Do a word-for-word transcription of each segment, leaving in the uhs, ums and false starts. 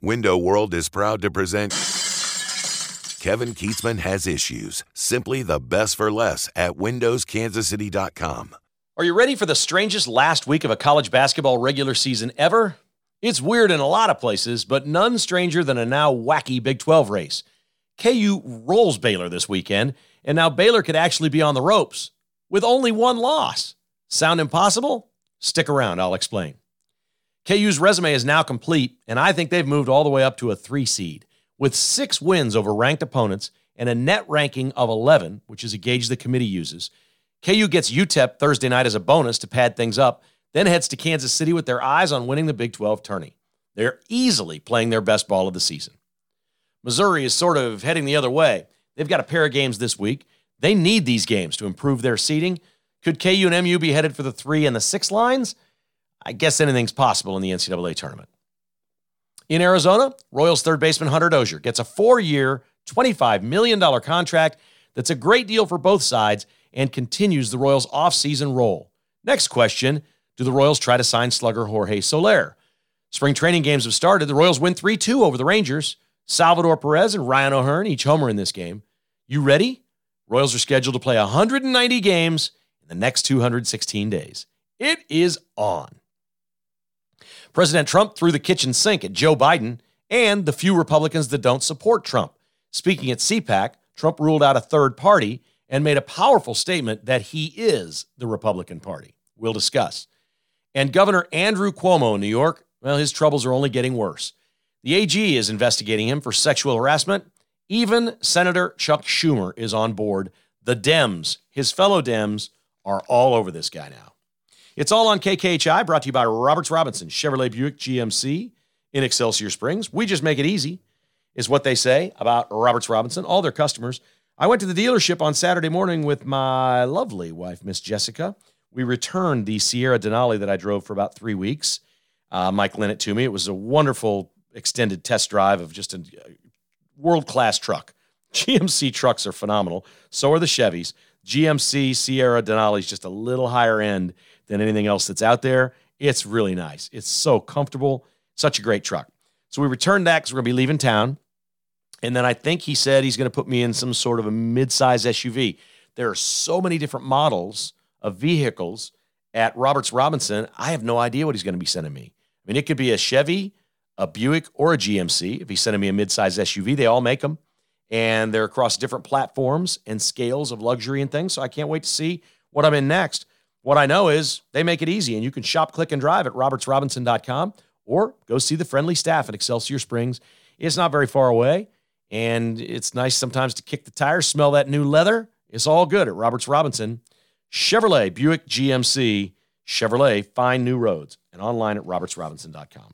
Window World is proud to present Kevin Keatsman Has Issues. Simply the best for less at windows kansas city dot com. Are you ready for the strangest last week of a college basketball regular season ever? It's weird in a lot of places, but none stranger than a now wacky Big twelve race. K U rolls Baylor this weekend, and now Baylor could actually be on the ropes with only one loss. Sound impossible? Stick around, I'll explain. K U's resume is now complete, and I think they've moved all the way up to a three seed, with six wins over ranked opponents and a net ranking of eleven, which is a gauge the committee uses. K U gets U T E P Thursday night as a bonus to pad things up, then heads to Kansas City with their eyes on winning the Big twelve tourney. They're easily playing their best ball of the season. Missouri is sort of heading the other way. They've got a pair of games this week. They need these games to improve their seeding. Could K U and M U be headed for the three and the six lines? I guess anything's possible in the N C double A tournament. In Arizona, Royals third baseman Hunter Dozier gets a four-year, twenty-five million dollars contract that's a great deal for both sides and continues the Royals' off-season role. Next question, do the Royals try to sign slugger Jorge Soler? Spring training games have started. The Royals win three two over the Rangers. Salvador Perez and Ryan O'Hearn each homer in this game. You ready? Royals are scheduled to play one hundred ninety games in the next two hundred sixteen days. It is on. President Trump threw the kitchen sink at Joe Biden and the few Republicans that don't support Trump. Speaking at CPAC, Trump ruled out a third party and made a powerful statement that he is the Republican Party. We'll discuss. And Governor Andrew Cuomo in New York, well, his troubles are only getting worse. The A G is investigating him for sexual harassment. Even Senator Chuck Schumer is on board. The Dems, his fellow Dems, are all over this guy now. It's all on K K H I, brought to you by Roberts Robinson, Chevrolet Buick G M C in Excelsior Springs. We just make it easy, is what they say about Roberts Robinson, all their customers. I went to the dealership on Saturday morning with my lovely wife, Miss Jessica. We returned the Sierra Denali that I drove for about three weeks. Uh, Mike lent it to me. It was a wonderful extended test drive of just a world-class truck. G M C trucks are phenomenal. So are the Chevys. G M C Sierra Denali is just a little higher end than anything else that's out there. It's really nice. It's so comfortable. Such a great truck. So we returned that because we're going to be leaving town. And then I think he said he's going to put me in some sort of a mid-size S U V. There are so many different models of vehicles at Roberts Robinson. I have no idea what he's going to be sending me. I mean, it could be a Chevy, a Buick, or a G M C. If he's sending me a mid-size S U V, they all make them. And they're across different platforms and scales of luxury and things. So I can't wait to see what I'm in next. What I know is they make it easy, and you can shop, click, and drive at roberts robinson dot com or go see the friendly staff at Excelsior Springs. It's not very far away, and it's nice sometimes to kick the tires, smell that new leather. It's all good at Roberts Robinson. Chevrolet, Buick, G M C, Chevrolet, find new roads, and online at roberts robinson dot com.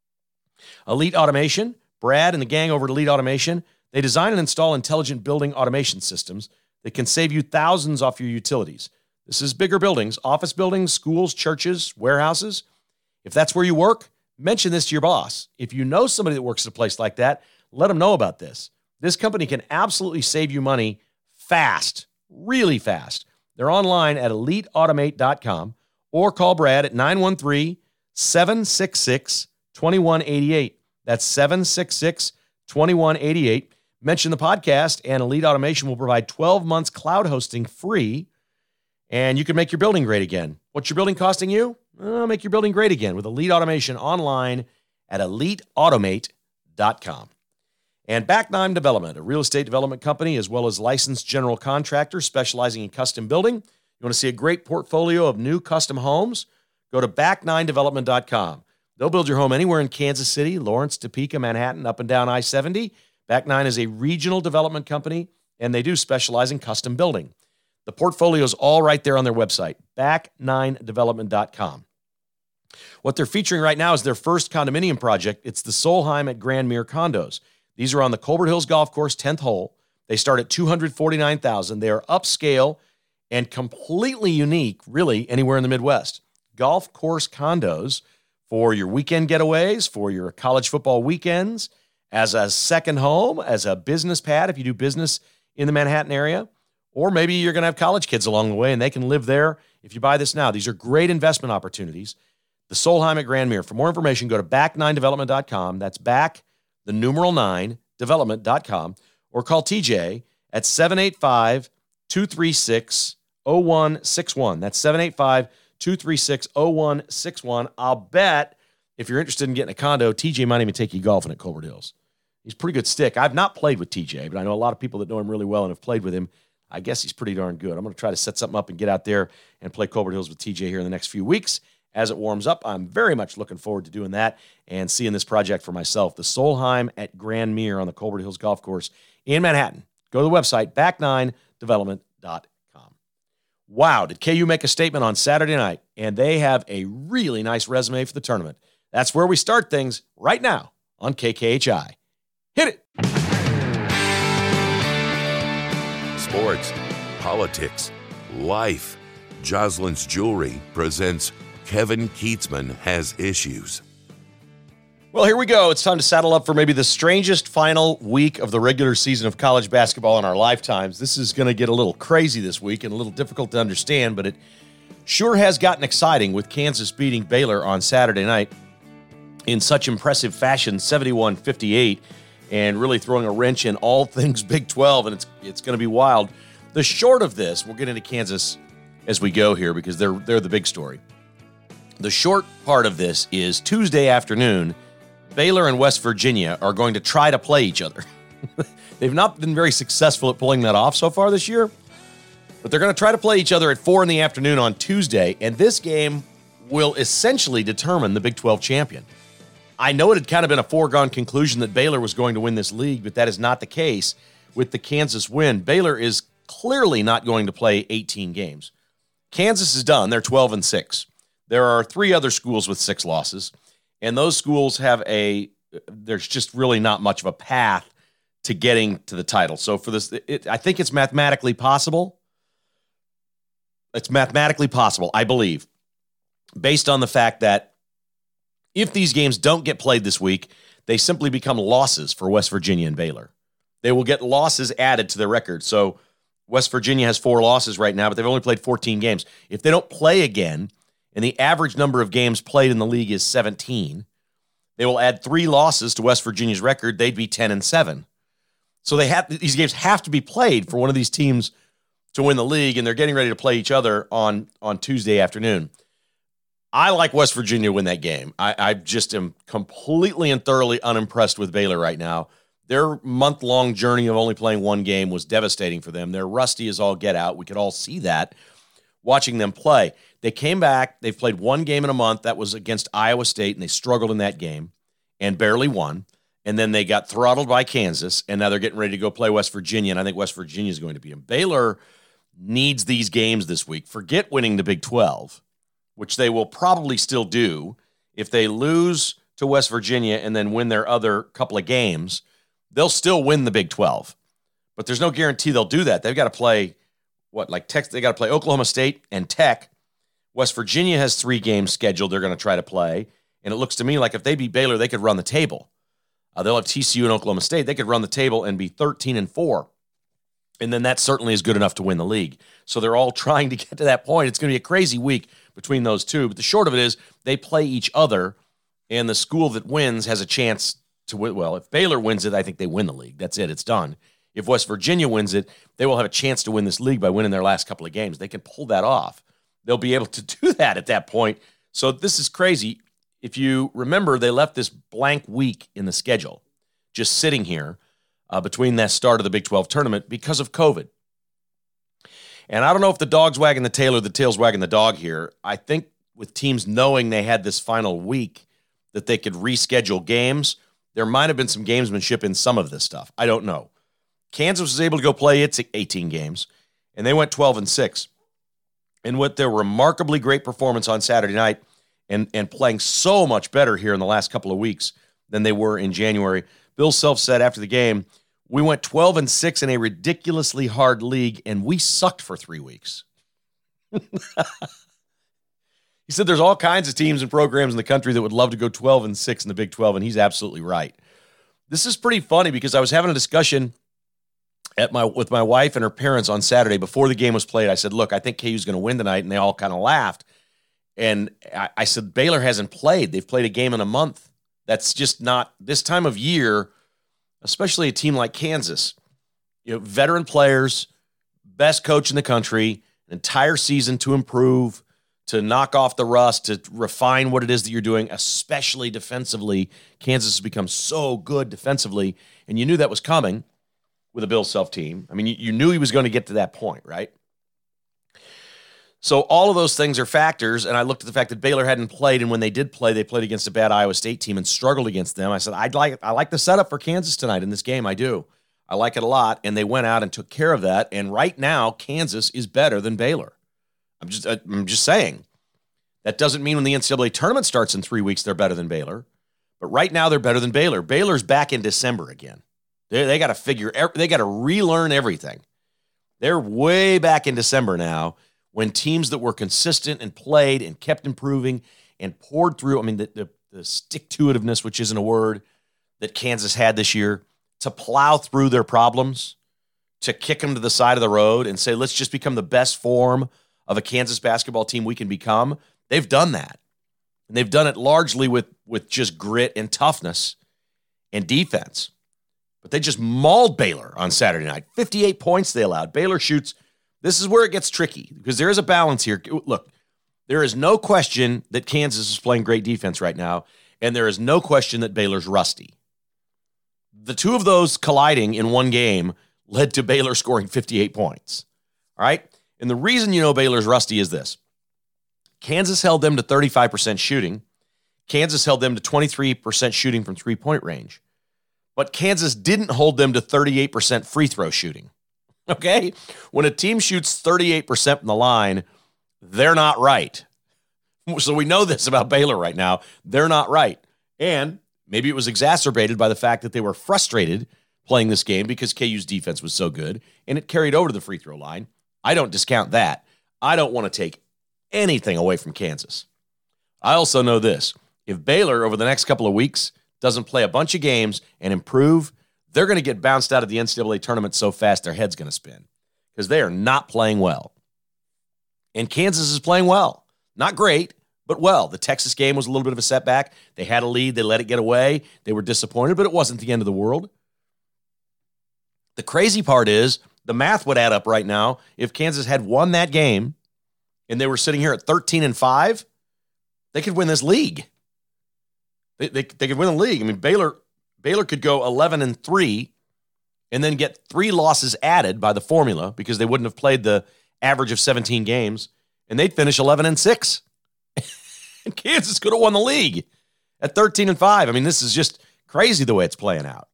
Elite Automation, Brad and the gang over at Elite Automation, they design and install intelligent building automation systems that can save you thousands off your utilities. This is bigger buildings, office buildings, schools, churches, warehouses. If that's where you work, mention this to your boss. If you know somebody that works at a place like that, let them know about this. This company can absolutely save you money fast, really fast. They're online at elite automate dot com or call Brad at nine one three, seven six six, two one eight eight. That's seven six six, two one eight eight. Mention the podcast, and Elite Automation will provide twelve months cloud hosting free, and you can make your building great again. What's your building costing you? Uh, make your building great again with Elite Automation online at elite automate dot com. And Back Nine Development, a real estate development company, as well as licensed general contractor specializing in custom building. You want to see a great portfolio of new custom homes? Go to back nine development dot com. They'll build your home anywhere in Kansas City, Lawrence, Topeka, Manhattan, up and down I seventy. Back Nine is a regional development company, and they do specialize in custom building. The portfolio is all right there on their website, back nine development dot com. What they're featuring right now is their first condominium project. It's the Solheim at Grand Mere Condos. These are on the Colbert Hills Golf Course, tenth hole. They start at two hundred forty-nine thousand dollars. They are upscale and completely unique, really, anywhere in the Midwest. Golf course condos for your weekend getaways, for your college football weekends, as a second home, as a business pad if you do business in the Manhattan area, or maybe you're going to have college kids along the way and they can live there if you buy this now. These are great investment opportunities. The Solheim at Grand Mere. For more information, go to back nine development dot com. That's back the numeral nine, development dot com, or call T J at seven eight five, two three six, zero one six one. That's seven eight five, two three six, zero one six one. I'll bet if you're interested in getting a condo, T J might even take you golfing at Colbert Hills. He's a pretty good stick. I've not played with T J, but I know a lot of people that know him really well and have played with him. I guess he's pretty darn good. I'm going to try to set something up and get out there and play Colbert Hills with T J here in the next few weeks. As it warms up, I'm very much looking forward to doing that and seeing this project for myself. The Solheim at Grand Mere on the Colbert Hills Golf Course in Manhattan. Go to the website, back nine development dot com. Wow, did K U make a statement on Saturday night, and they have a really nice resume for the tournament. That's where we start things right now on K K H I. Hit it! Sports, politics, life. Jocelyn's Jewelry presents Kevin Kietzman Has Issues. Well, here we go. It's time to saddle up for maybe the strangest final week of the regular season of college basketball in our lifetimes. This is going to get a little crazy this week and a little difficult to understand, but it sure has gotten exciting with Kansas beating Baylor on Saturday night in such impressive fashion, seventy-one fifty-eight, and really throwing a wrench in all things Big twelve, and it's it's going to be wild. The short of this, we'll get into Kansas as we go here because they're they're the big story. The short part of this is Tuesday afternoon, Baylor and West Virginia are going to try to play each other. They've not been very successful at pulling that off so far this year, but they're going to try to play each other at four in the afternoon on Tuesday, and this game will essentially determine the Big twelve champion. I know it had kind of been a foregone conclusion that Baylor was going to win this league, but that is not the case with the Kansas win. Baylor is clearly not going to play eighteen games. Kansas is done. They're twelve and six. There are three other schools with six losses, and those schools have a, there's just really not much of a path to getting to the title. So for this, it, I think it's mathematically possible. It's mathematically possible, I believe, based on the fact that if these games don't get played this week, they simply become losses for West Virginia and Baylor. They will get losses added to their record. So West Virginia has four losses right now, but they've only played fourteen games. If they don't play again, and the average number of games played in the league is seventeen, they will add three losses to West Virginia's record. They'd be ten and seven. So they have these games have to be played for one of these teams to win the league, and they're getting ready to play each other on, on Tuesday afternoon. I like West Virginia to win that game. I, I just am completely and thoroughly unimpressed with Baylor right now. Their month-long journey of only playing one game was devastating for them. They're rusty as all get out. We could all see that watching them play. They came back. They've played one game in a month. That was against Iowa State, and they struggled in that game and barely won. And then they got throttled by Kansas, and now they're getting ready to go play West Virginia, and I think West Virginia is going to beat them. Baylor needs these games this week. Forget winning the Big twelve, which they will probably still do. If they lose to West Virginia and then win their other couple of games, they'll still win the Big twelve. But there's no guarantee they'll do that. They've got to play, what, like Tech, they got to play Oklahoma State and Tech. West Virginia has three games scheduled they're going to try to play. And it looks to me like if they beat Baylor, they could run the table. Uh, they'll have T C U and Oklahoma State. They could run the table and be thirteen and four. And then that certainly is good enough to win the league. So they're all trying to get to that point. It's going to be a crazy week between those two. But the short of it is they play each other, and the school that wins has a chance to win. Well, if Baylor wins it, I think they win the league. That's it. It's done. If West Virginia wins it, they will have a chance to win this league by winning their last couple of games. They can pull that off. They'll be able to do that at that point. So this is crazy. If you remember, they left this blank week in the schedule, just sitting here uh, between that start of the Big twelve tournament because of COVID. And I don't know if the dog's wagging the tail or the tail's wagging the dog here. I think with teams knowing they had this final week that they could reschedule games, there might have been some gamesmanship in some of this stuff. I don't know. Kansas was able to go play its eighteen games, and they went twelve and six. And with their remarkably great performance on Saturday night and, and playing so much better here in the last couple of weeks than they were in January, Bill Self said after the game, we went twelve and six in a ridiculously hard league, and we sucked for three weeks. He said there's all kinds of teams and programs in the country that would love to go twelve and six in the Big twelve, and he's absolutely right. This is pretty funny because I was having a discussion at my with my wife and her parents on Saturday before the game was played. I said, look, I think K U's going to win tonight, and they all kind of laughed. And I, I said, Baylor hasn't played. They've played a game in a month. That's just not this time of year, especially a team like Kansas. You know, veteran players, best coach in the country, an entire season to improve, to knock off the rust, to refine what it is that you're doing, especially defensively. Kansas has become so good defensively, and you knew that was coming with a Bill Self team. I mean, you, you knew he was going to get to that point, right? So all of those things are factors, and I looked at the fact that Baylor hadn't played, and when they did play, they played against a bad Iowa State team and struggled against them. I said, I'd like I like the setup for Kansas tonight in this game. I do. I like it a lot, and they went out and took care of that, and right now, Kansas is better than Baylor. I'm just I'm just saying. That doesn't mean when the N C double A tournament starts in three weeks, they're better than Baylor. But right now, they're better than Baylor. Baylor's back in December again. They, they got to figure, they got to relearn everything. They're way back in December now when teams that were consistent and played and kept improving and poured through, I mean, the, the, the stick-to-itiveness, which isn't a word, that Kansas had this year, to plow through their problems, to kick them to the side of the road and say, let's just become the best form of a Kansas basketball team we can become. They've done that. And they've done it largely with, with just grit and toughness and defense. But they just mauled Baylor on Saturday night. fifty-eight points they allowed. Baylor shoots. This is where it gets tricky because there is a balance here. Look, there is no question that Kansas is playing great defense right now, and there is no question that Baylor's rusty. The two of those colliding in one game led to Baylor scoring fifty-eight points. All right? And the reason you know Baylor's rusty is this. Kansas held them to thirty-five percent shooting. Kansas held them to twenty-three percent shooting from three-point range. But Kansas didn't hold them to thirty-eight percent free throw shooting. Okay? When a team shoots thirty-eight percent from the line, they're not right. So we know this about Baylor right now. They're not right. And maybe it was exacerbated by the fact that they were frustrated playing this game because K U's defense was so good, and it carried over to the free throw line. I don't discount that. I don't want to take anything away from Kansas. I also know this. If Baylor, over the next couple of weeks, doesn't play a bunch of games and improve, they're going to get bounced out of the N C double A tournament so fast their head's going to spin because they are not playing well. And Kansas is playing well. Not great, but well. The Texas game was a little bit of a setback. They had a lead. They let it get away. They were disappointed, but it wasn't the end of the world. The crazy part is the math would add up right now. If Kansas had won that game and they were sitting here at thirteen and five, they could win this league. They, they, they could win the league. I mean, Baylor Baylor could go eleven and three and then get three losses added by the formula because they wouldn't have played the average of seventeen games, and they'd finish eleven and six. And Kansas could have won the league at thirteen and five. I mean, this is just crazy the way it's playing out.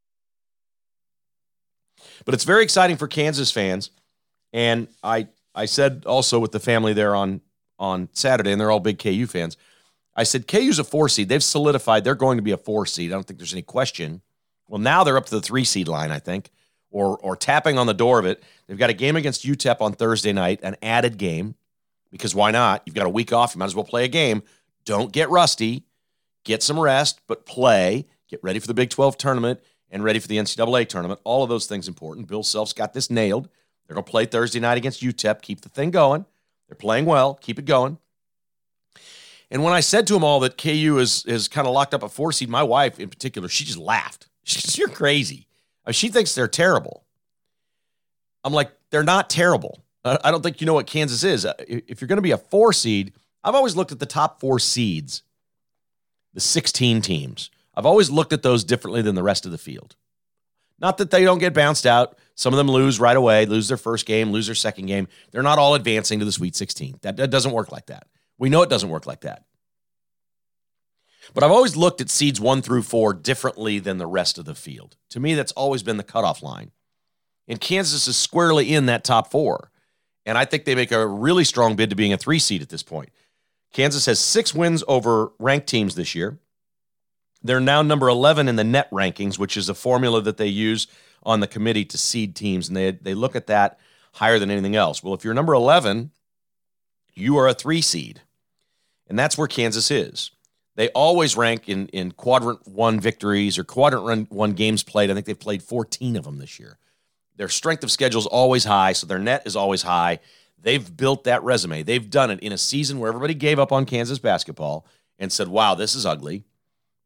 But it's very exciting for Kansas fans. And I I said also with the family there on, on Saturday, and they're all big K U fans, I said, K U's a four seed. They've solidified they're going to be a four seed. I don't think there's any question. Well, now they're up to the three seed line, I think, or or tapping on the door of it. They've got a game against U T E P on Thursday night, an added game, because why not? You've got a week off. You might as well play a game. Don't get rusty. Get some rest, but play. Get ready for the Big twelve tournament and ready for the N C double A tournament. All of those things important. Bill Self's got this nailed. They're going to play Thursday night against U T E P. Keep the thing going. They're playing well. Keep it going. And when I said to them all that K U is, is kind of locked up at four seed, my wife in particular, she just laughed. She says, you're crazy. I mean, she thinks they're terrible. I'm like, they're not terrible. I don't think you know what Kansas is. If you're going to be a four seed, I've always looked at the top four seeds, the sixteen teams. I've always looked at those differently than the rest of the field. Not that they don't get bounced out. Some of them lose right away, lose their first game, lose their second game. They're not all advancing to the Sweet sixteen. That, that doesn't work like that. We know it doesn't work like that. But I've always looked at seeds one through four differently than the rest of the field. To me, that's always been the cutoff line. And Kansas is squarely in that top four. And I think they make a really strong bid to being a three seed at this point. Kansas has six wins over ranked teams this year. They're now number eleven in the net rankings, which is a formula that they use on the committee to seed teams. And they, they look at that higher than anything else. Well, if you're number eleven, you are a three seed. And that's where Kansas is. They always rank in, in quadrant one victories or quadrant one games played. I think they've played fourteen of them this year. Their strength of schedule is always high, so their net is always high. They've built that resume. They've done it in a season where everybody gave up on Kansas basketball and said, wow, this is ugly.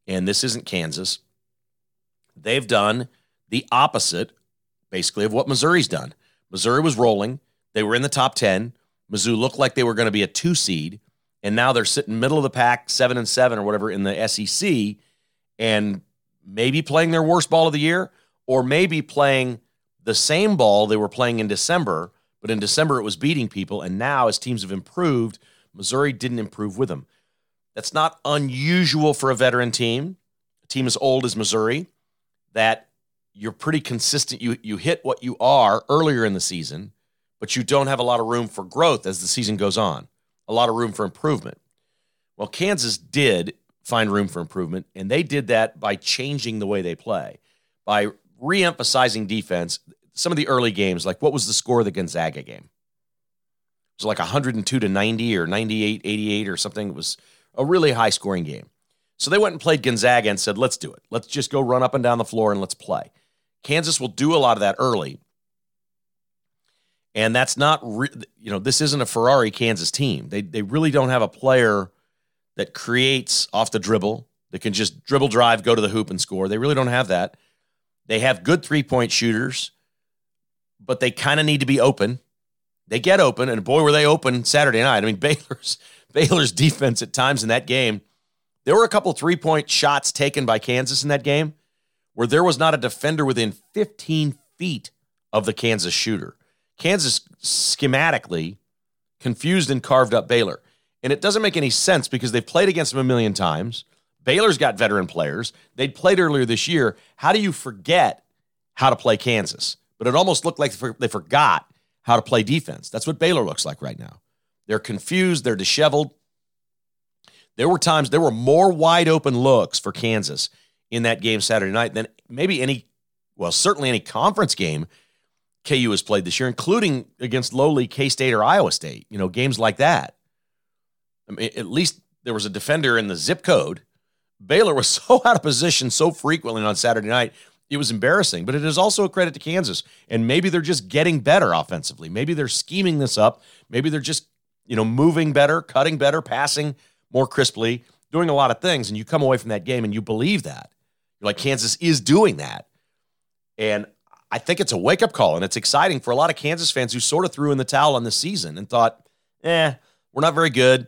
and this isn't Kansas, they've done the opposite, basically, of what Missouri's done. Missouri was rolling. They were in the top ten. Mizzou looked like they were going to be a two seed, and now they're sitting middle of the pack, seven and seven or whatever in the S E C, and maybe playing their worst ball of the year, or maybe playing the same ball they were playing in December, but in December it was beating people, and now as teams have improved, Missouri didn't improve with them. That's not unusual for a veteran team, a team as old as Missouri, that you're pretty consistent. You, you hit what you are earlier in the season, but you don't have a lot of room for growth as the season goes on, a lot of room for improvement. Well, Kansas did find room for improvement, and they did that by changing the way they play, by re-emphasizing defense. Some of the early games, like what was the score of the Gonzaga game? It was like one hundred two to ninety or ninety-eight eighty-eight or something. It was a really high-scoring game. So they went and played Gonzaga and said, let's do it. Let's just go run up and down the floor and let's play. Kansas will do a lot of that early. And that's not, re- you know, this isn't a Ferrari Kansas team. They they really don't have a player that creates off the dribble, that can just dribble drive, go to the hoop and score. They really don't have that. They have good three-point shooters, but they kind of need to be open. They get open, and boy, were they open Saturday night. I mean, Baylor's Baylor's defense at times in that game, there were a couple three-point shots taken by Kansas in that game where there was not a defender within fifteen feet of the Kansas shooter. Kansas schematically confused and carved up Baylor. And it doesn't make any sense because they've played against them a million times. Baylor's got veteran players. They'd played earlier this year. How do you forget how to play Kansas? But it almost looked like they forgot how to play defense. That's what Baylor looks like right now. They're confused. They're disheveled. There were times, there were more wide open looks for Kansas in that game Saturday night than maybe any, well, certainly any conference game K U has played this year, including against lowly K-State or Iowa State, you know, games like that. I mean, at least there was a defender in the zip code. Baylor was so out of position so frequently on Saturday night, it was embarrassing. But it is also a credit to Kansas. And maybe they're just getting better offensively. Maybe they're scheming this up. Maybe they're just, you know, moving better, cutting better, passing more crisply, doing a lot of things. And you come away from that game and you believe that. You're like, Kansas is doing that. And I think it's a wake-up call, and it's exciting for a lot of Kansas fans who sort of threw in the towel on the season and thought, eh, we're not very good.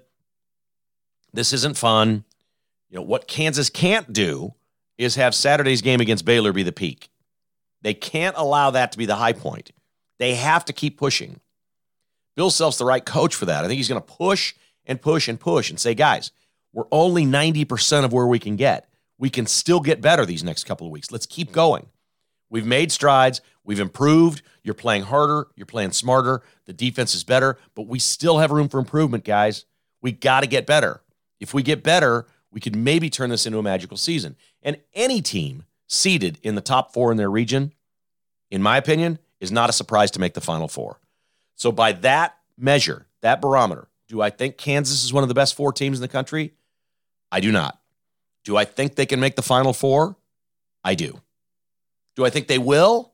This isn't fun. You know, what Kansas can't do is have Saturday's game against Baylor be the peak. They can't allow that to be the high point. They have to keep pushing. Bill Self's the right coach for that. I think he's going to push and push and push and say, guys, we're only ninety percent of where we can get. We can still get better these next couple of weeks. Let's keep going. We've made strides. We've improved. You're playing harder. You're playing smarter. The defense is better, but we still have room for improvement, guys. We got to get better. If we get better, we could maybe turn this into a magical season. And any team seeded in the top four in their region, in my opinion, is not a surprise to make the Final Four. So by that measure, that barometer, do I think Kansas is one of the best four teams in the country? I do not. Do I think they can make the Final Four? I do. Do I think they will?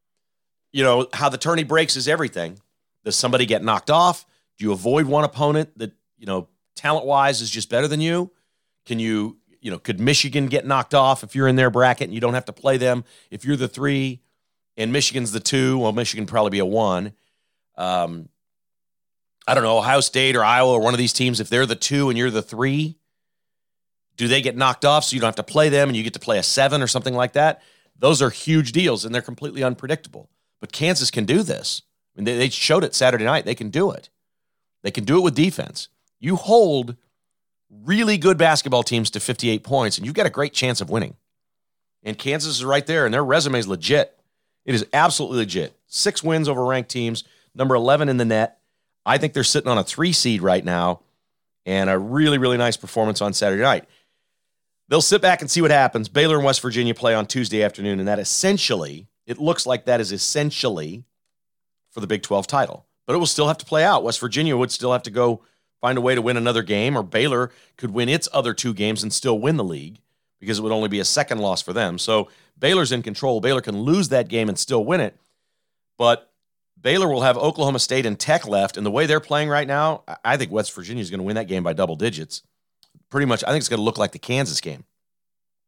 You know, how the tourney breaks is everything. Does somebody get knocked off? Do you avoid one opponent that, you know, talent-wise is just better than you? Can you, you know, could Michigan get knocked off if you're in their bracket and you don't have to play them? If you're the three and Michigan's the two, well, Michigan probably be a one. Um, I don't know, Ohio State or Iowa or one of these teams, if they're the two and you're the three, do they get knocked off so you don't have to play them and you get to play a seven or something like that? Those are huge deals, and they're completely unpredictable. But Kansas can do this. I mean, they, they showed it Saturday night. They can do it. They can do it with defense. You hold really good basketball teams to fifty-eight points, and you've got a great chance of winning. And Kansas is right there, and their resume is legit. It is absolutely legit. Six wins over ranked teams, number eleven in the net. I think they're sitting on a three seed right now, and a really, really nice performance on Saturday night. They'll sit back and see what happens. Baylor and West Virginia play on Tuesday afternoon, and that essentially, it looks like that is essentially for the Big twelve title. But it will still have to play out. West Virginia would still have to go find a way to win another game, or Baylor could win its other two games and still win the league because it would only be a second loss for them. So Baylor's in control. Baylor can lose that game and still win it. But Baylor will have Oklahoma State and Tech left, and the way they're playing right now, I think West Virginia is going to win that game by double digits. Pretty much, I think it's going to look like the Kansas game.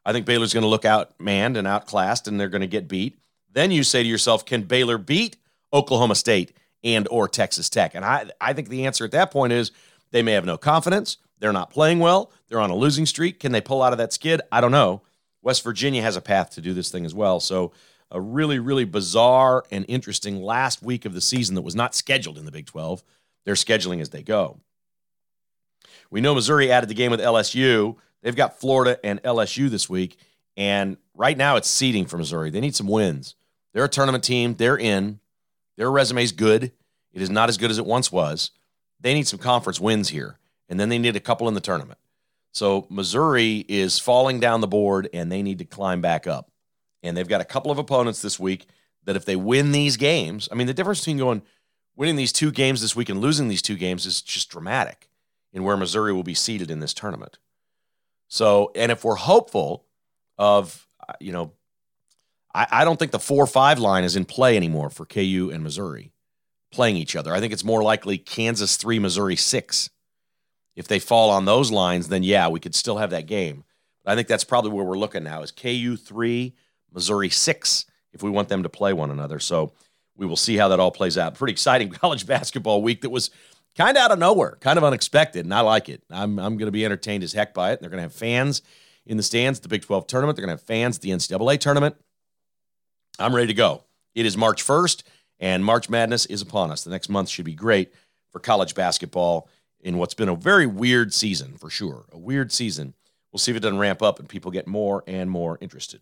I think Baylor's going to look outmanned and outclassed, and they're going to get beat. Then you say to yourself, can Baylor beat Oklahoma State and or Texas Tech? And I, I think the answer at that point is they may have no confidence. They're not playing well. They're on a losing streak. Can they pull out of that skid? I don't know. West Virginia has a path to do this thing as well. So a really, really bizarre and interesting last week of the season that was not scheduled in the Big twelve. They're scheduling as they go. We know Missouri added the game with L S U. They've got Florida and L S U this week. And right now it's seeding for Missouri. They need some wins. They're a tournament team. They're in. Their resume's good. It is not as good as it once was. They need some conference wins here. And then they need a couple in the tournament. So Missouri is falling down the board, and they need to climb back up. And they've got a couple of opponents this week that if they win these games, I mean, the difference between going winning these two games this week and losing these two games is just dramatic in where Missouri will be seated in this tournament. So, and if we're hopeful of, you know, I, I don't think the four five line is in play anymore for K U and Missouri playing each other. I think it's more likely Kansas three, Missouri six. If they fall on those lines, then yeah, we could still have that game. But I think that's probably where we're looking now is K U three, Missouri six, if we want them to play one another. So we will see how that all plays out. Pretty exciting college basketball week that was kind of out of nowhere, kind of unexpected, and I like it. I'm I'm going to be entertained as heck by it. They're going to have fans in the stands at the Big twelve tournament. They're going to have fans at the N C double A tournament. I'm ready to go. It is March first, and March Madness is upon us. The next month should be great for college basketball in what's been a very weird season, for sure. A weird season. We'll see if it doesn't ramp up and people get more and more interested.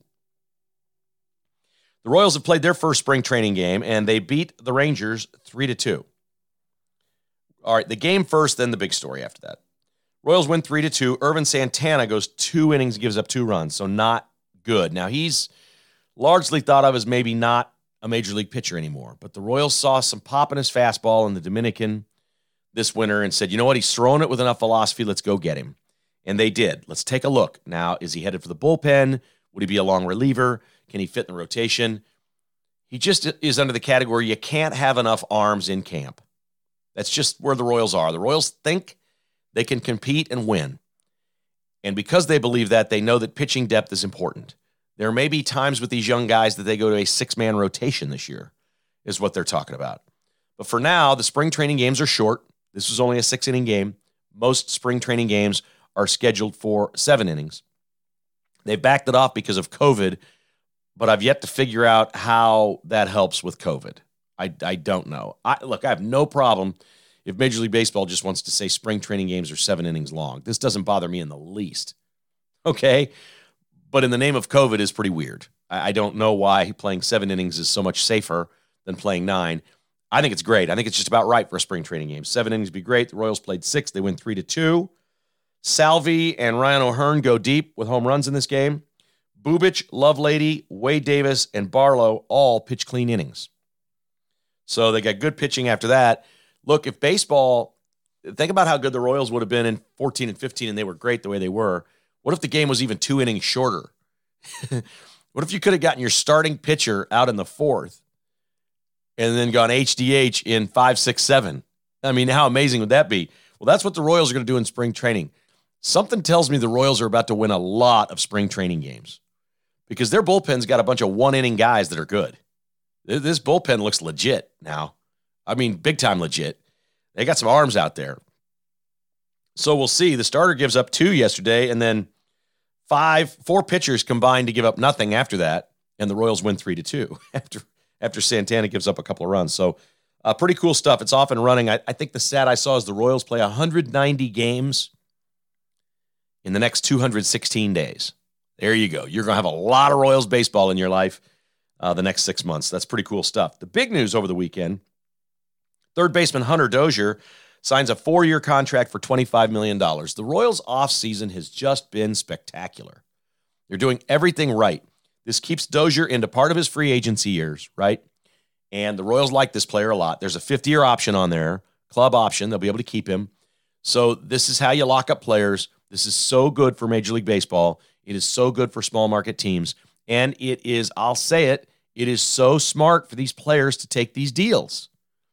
The Royals have played their first spring training game, and they beat the Rangers three to two. All right, the game first, then the big story after that. Royals win three to two. Irvin Santana goes two innings, gives up two runs, so not good. Now, he's largely thought of as maybe not a major league pitcher anymore, but the Royals saw some pop in his fastball in the Dominican this winter and said, you know what, he's throwing it with enough velocity, let's go get him. And they did. Let's take a look. Now, is he headed for the bullpen? Would he be a long reliever? Can he fit in the rotation? He just is under the category you can't have enough arms in camp. That's just where the Royals are. The Royals think they can compete and win. And because they believe that, they know that pitching depth is important. There may be times with these young guys that they go to a six-man rotation this year, is what they're talking about. But for now, the spring training games are short. This was only a six-inning game. Most spring training games are scheduled for seven innings. They backed it off because of COVID, but I've yet to figure out how that helps with COVID. I, I don't know. I, look, I have no problem if Major League Baseball just wants to say spring training games are seven innings long. This doesn't bother me in the least. Okay? But in the name of COVID is pretty weird. I, I don't know why playing seven innings is so much safer than playing nine. I think it's great. I think it's just about right for a spring training game. Seven innings would be great. The Royals played six. They win three to two. Salvi and Ryan O'Hearn go deep with home runs in this game. Bubich, Lovelady, Wade Davis, and Barlow all pitch clean innings. So they got good pitching after that. Look, if baseball, think about how good the Royals would have been in fourteen and fifteen, and they were great the way they were. What if the game was even two innings shorter? What if you could have gotten your starting pitcher out in the fourth and then gone H D H in five, six, seven? I mean, how amazing would that be? Well, that's what the Royals are going to do in spring training. Something tells me the Royals are about to win a lot of spring training games because their bullpen's got a bunch of one-inning guys that are good. This bullpen looks legit now. I mean, big-time legit. They got some arms out there. So we'll see. The starter gives up two yesterday, and then five, four pitchers combined to give up nothing after that, and the Royals win three to two after after Santana gives up a couple of runs. So uh, pretty cool stuff. It's off and running. I, I think the stat I saw is the Royals play one hundred ninety games in the next two hundred sixteen days. There you go. You're going to have a lot of Royals baseball in your life uh, the next six months. That's pretty cool stuff. The big news over the weekend, third baseman Hunter Dozier signs a four-year contract for twenty-five million dollars. The Royals' offseason has just been spectacular. They're doing everything right. This keeps Dozier into part of his free agency years, right? And the Royals like this player a lot. There's a fifth-year option on there, club option. They'll be able to keep him. So this is how you lock up players. This is so good for Major League Baseball. It is so good for small market teams. And it is, I'll say it, it is so smart for these players to take these deals.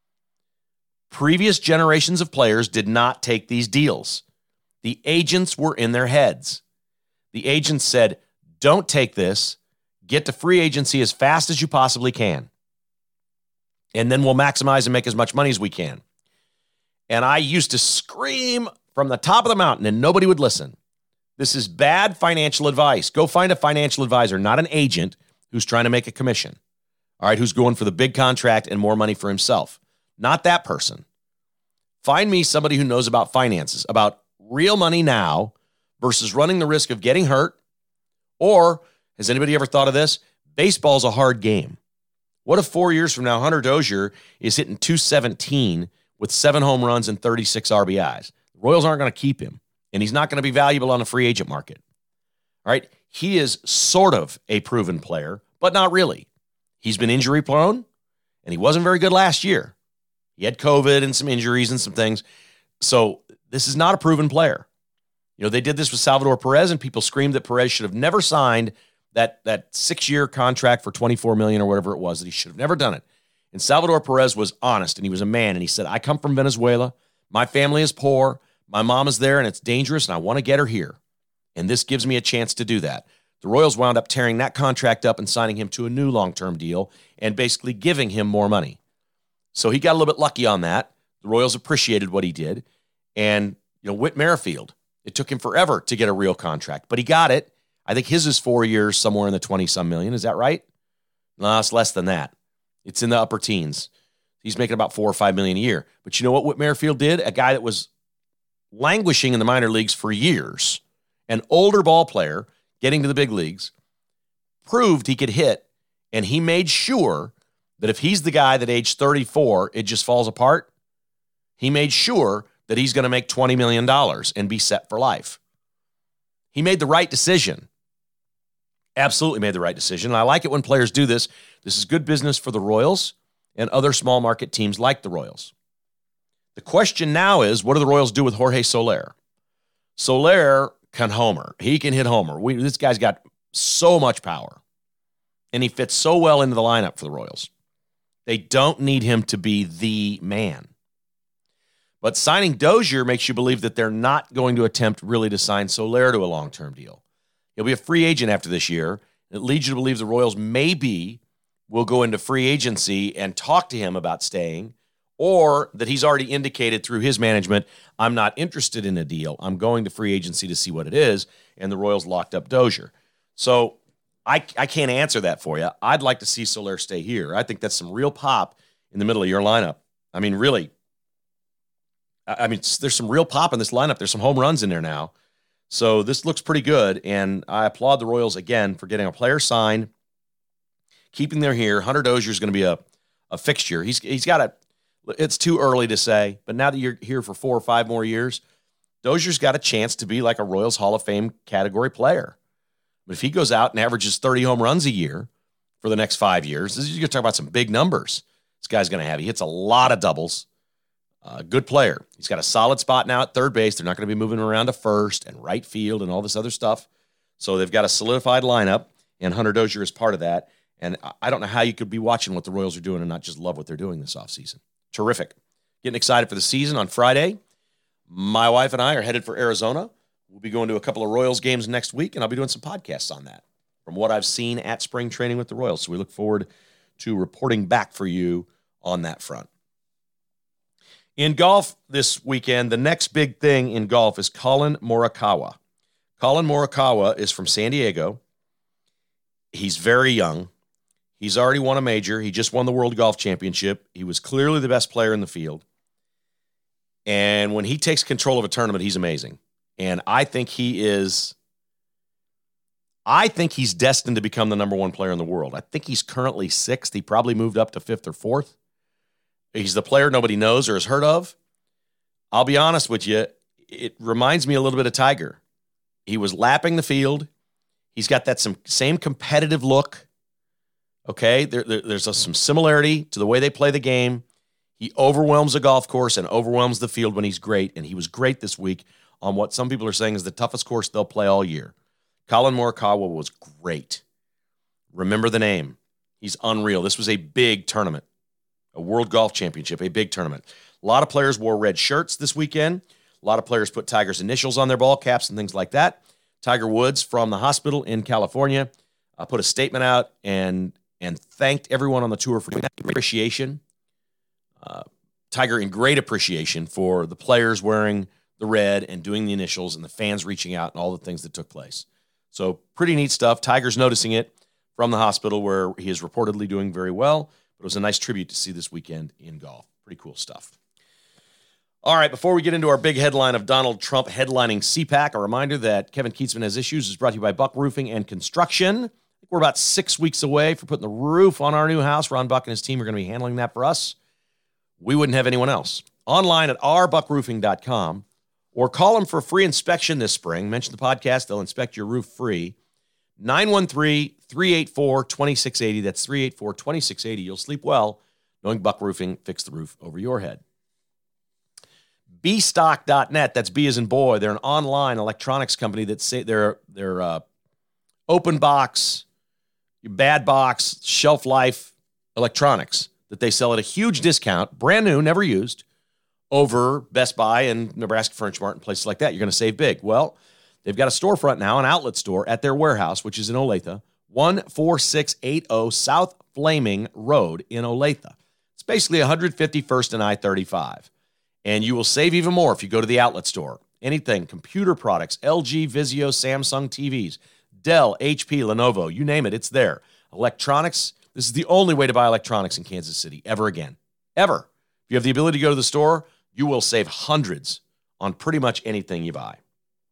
Previous generations of players did not take these deals. The agents were in their heads. The agents said, Don't take this. Get to free agency as fast as you possibly can. And then we'll maximize and make as much money as we can. And I used to scream from the top of the mountain and nobody would listen. This is bad financial advice. Go find a financial advisor, not an agent who's trying to make a commission. All right, who's going for the big contract and more money for himself. Not that person. Find me somebody who knows about finances, about real money now versus running the risk of getting hurt. Or, has anybody ever thought of this? Baseball's a hard game. What if four years from now, Hunter Dozier is hitting two seventeen with seven home runs and thirty-six R B Is? The Royals aren't going to keep him, and he's not going to be valuable on the free agent market. All right? He is sort of a proven player, but not really. He's been injury prone, and he wasn't very good last year. He had COVID and some injuries and some things. So this is not a proven player. You know, they did this with Salvador Perez, and people screamed that Perez should have never signed that, that six-year contract for twenty-four million dollars or whatever it was, that he should have never done it. And Salvador Perez was honest, and he was a man, and he said, I come from Venezuela. My family is poor. My mom is there, and it's dangerous, and I want to get her here. And this gives me a chance to do that. The Royals wound up tearing that contract up and signing him to a new long-term deal and basically giving him more money. So he got a little bit lucky on that. The Royals appreciated what he did. And, you know, Whit Merrifield, it took him forever to get a real contract, but he got it. I think his is four years, somewhere in the twenty-some million. Is that right? No, it's less than that. It's in the upper teens. He's making about four or five million a year. But you know what Whit Merrifield did? A guy that was languishing in the minor leagues for years, an older ball player getting to the big leagues, proved he could hit, and he made sure that if he's the guy that age thirty-four, it just falls apart, he made sure that he's going to make twenty million dollars and be set for life. He made the right decision. Absolutely made the right decision. And I like it when players do this. This is good business for the Royals and other small market teams like the Royals. The question now is, what do the Royals do with Jorge Soler? Soler can homer. He can hit homer. We, this guy's got so much power. And he fits so well into the lineup for the Royals. They don't need him to be the man. But signing Dozier makes you believe that they're not going to attempt really to sign Soler to a long-term deal. He'll be a free agent after this year. It leads you to believe the Royals maybe will go into free agency and talk to him about staying, or that he's already indicated through his management, I'm not interested in a deal. I'm going to free agency to see what it is, and the Royals locked up Dozier. So I, I can't answer that for you. I'd like to see Soler stay here. I think that's some real pop in the middle of your lineup. I mean, really. I mean, there's some real pop in this lineup. There's some home runs in there now. So this looks pretty good, and I applaud the Royals again for getting a player signed, keeping them here. Hunter Dozier is going to be a, a fixture. He's He's got a – it's too early to say, but now that you're here for four or five more years, Dozier's got a chance to be like a Royals Hall of Fame category player. But if he goes out and averages thirty home runs a year for the next five years, this is, you're going to talk about some big numbers this guy's going to have. He hits a lot of doubles. Uh, good player. He's got a solid spot now at third base. They're not going to be moving around to first and right field and all this other stuff. So they've got a solidified lineup, and Hunter Dozier is part of that. And I don't know how you could be watching what the Royals are doing and not just love what they're doing this offseason. Terrific. Getting excited for the season on Friday. My wife and I are headed for Arizona. We'll be going to a couple of Royals games next week, and I'll be doing some podcasts on that from what I've seen at spring training with the Royals. So we look forward to reporting back for you on that front. In golf this weekend, the next big thing in golf is Collin Morikawa. Collin Morikawa is from San Diego. He's very young. He's already won a major. He just won the World Golf Championship. He was clearly the best player in the field. And when he takes control of a tournament, he's amazing. And I think he is, I think he's destined to become the number one player in the world. I think he's currently sixth. He probably moved up to fifth or fourth. He's the player nobody knows or has heard of. I'll be honest with you, it reminds me a little bit of Tiger. He was lapping the field. He's got that some same competitive look. Okay, there, there, there's a, some similarity to the way they play the game. He overwhelms a golf course and overwhelms the field when he's great, and he was great this week on what some people are saying is the toughest course they'll play all year. Collin Morikawa was great. Remember the name. He's unreal. This was a big tournament. A World Golf Championship, a big tournament. A lot of players wore red shirts this weekend. A lot of players put Tiger's initials on their ball caps and things like that. Tiger Woods from the hospital in California uh, put a statement out and and thanked everyone on the tour for that appreciation. Uh, Tiger in great appreciation for the players wearing the red and doing the initials and the fans reaching out and all the things that took place. So pretty neat stuff. Tiger's noticing it from the hospital where he is reportedly doing very well. But it was a nice tribute to see this weekend in golf. Pretty cool stuff. All right, before we get into our big headline of Donald Trump headlining C PAC, a reminder that Kevin Keatsman Has Issues is brought to you by Buck Roofing and Construction. We're about six weeks away from putting the roof on our new house. Ron Buck and his team are going to be handling that for us. We wouldn't have anyone else. Online at r buck roofing dot com or call them for a free inspection this spring. Mention the podcast. They'll inspect your roof free. nine one three, three eight four, two six eight zero. That's three eight four, two six eight zero. You'll sleep well knowing Buck Roofing fixed the roof over your head. B stock dot net, that's B as in boy. They're an online electronics company that say they're they're uh, open box, bad box, shelf life electronics that they sell at a huge discount, brand new, never used, over Best Buy and Nebraska Furniture Mart and places like that. You're going to save big. Well, they've got a storefront now, an outlet store at their warehouse, which is in Olathe, one four six eight zero South Flaming Road in Olathe. It's basically one fifty-first and I thirty-five. And you will save even more if you go to the outlet store. Anything, computer products, L G, Vizio, Samsung T Vs, Dell, H P, Lenovo, you name it, it's there. Electronics, this is the only way to buy electronics in Kansas City ever again. Ever. If you have the ability to go to the store, you will save hundreds on pretty much anything you buy.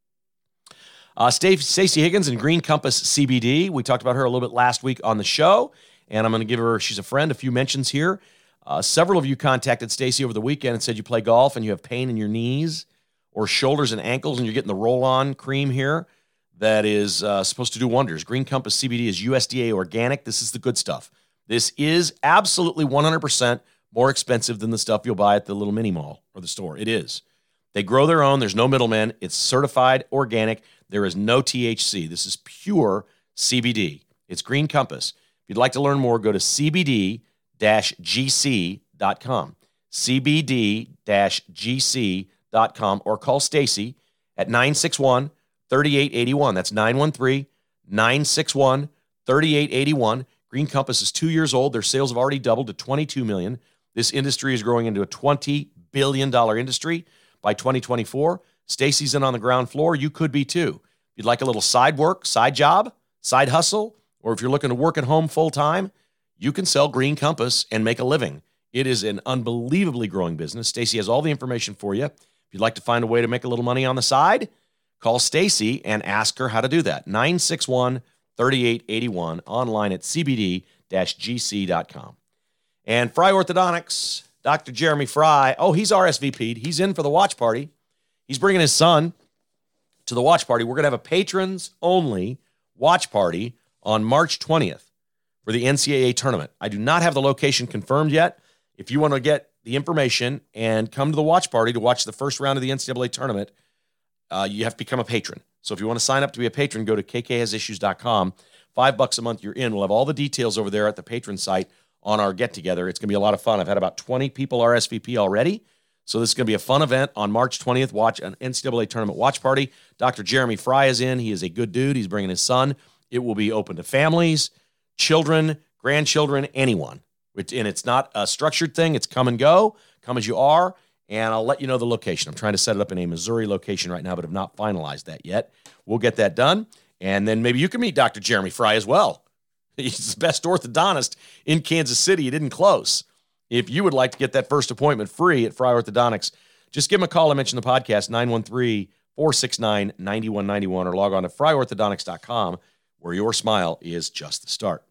Uh, Stacey Higgins and Green Compass C B D. We talked about her a little bit last week on the show, and I'm going to give her, she's a friend, a few mentions here. Uh, several of you contacted Stacey over the weekend and said you play golf and you have pain in your knees or shoulders and ankles, and you're getting the roll-on cream here that is uh, supposed to do wonders. Green Compass C B D is U S D A organic. This is the good stuff. This is absolutely one hundred percent more expensive than the stuff you'll buy at the little mini mall or the store. It is. They grow their own. There's no middlemen. It's certified organic. There is no T H C. This is pure C B D. It's Green Compass. If you'd like to learn more, go to c b d dash g c dot com. c b d dash g c dot com or call Stacey at nine six one, three eight eight one. That's nine one three, nine six one, three eight eight one. Green Compass is two years old. Their sales have already doubled to twenty-two million dollars. This industry is growing into a twenty billion dollars industry by twenty twenty-four. Stacey's in on the ground floor. You could be too. If you'd like a little side work, side job, side hustle, or if you're looking to work at home full time, you can sell Green Compass and make a living. It is an unbelievably growing business. Stacey has all the information for you. If you'd like to find a way to make a little money on the side, call Stacey and ask her how to do that. nine six one, three eight eight one, online at c b d dash g c dot com. And Fry Orthodontics, Doctor Jeremy Fry, oh, he's R S V P'd. He's in for the watch party. He's bringing his son to the watch party. We're going to have a patrons-only watch party on March twentieth. For the N C double A tournament. I do not have the location confirmed yet. If you want to get the information and come to the watch party to watch the first round of the N C double A tournament, uh, you have to become a patron. So if you want to sign up to be a patron, go to k k has issues dot com. Five bucks a month, you're in. We'll have all the details over there at the patron site on our get-together. It's going to be a lot of fun. I've had about twenty people R S V P already. So this is going to be a fun event on March twentieth. Watch an N C double A tournament watch party. Doctor Jeremy Fry is in. He is a good dude. He's bringing his son. It will be open to families, children, grandchildren, anyone. And it's not a structured thing. It's come and go, come as you are, and I'll let you know the location. I'm trying to set it up in a Missouri location right now, but have not finalized that yet. We'll get that done, and then maybe you can meet Doctor Jeremy Fry as well. He's the best orthodontist in Kansas City. He didn't close. If you would like to get that first appointment free at Fry Orthodontics, just give him a call. I mentioned the podcast, nine one three, four six nine, nine one nine one, or log on to fry orthodontics dot com, where your smile is just the start.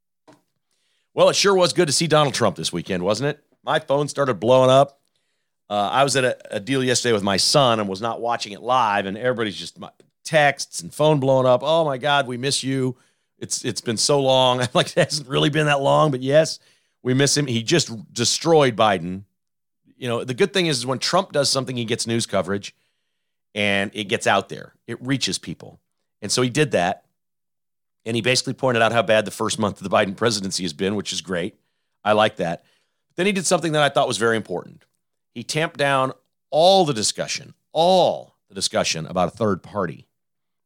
Well, it sure was good to see Donald Trump this weekend, wasn't it? My phone started blowing up. Uh, I was at a, a deal yesterday with my son and was not watching it live, and everybody's just texts and phone blowing up. Oh, my God, we miss you. It's It's been so long. I'm like, it hasn't really been that long, but yes, we miss him. He just destroyed Biden. You know, the good thing is when Trump does something, he gets news coverage, and it gets out there. It reaches people. And so he did that. And he basically pointed out how bad the first month of the Biden presidency has been, which is great. I like that. Then he did something that I thought was very important. He tamped down all the discussion, all the discussion about a third party.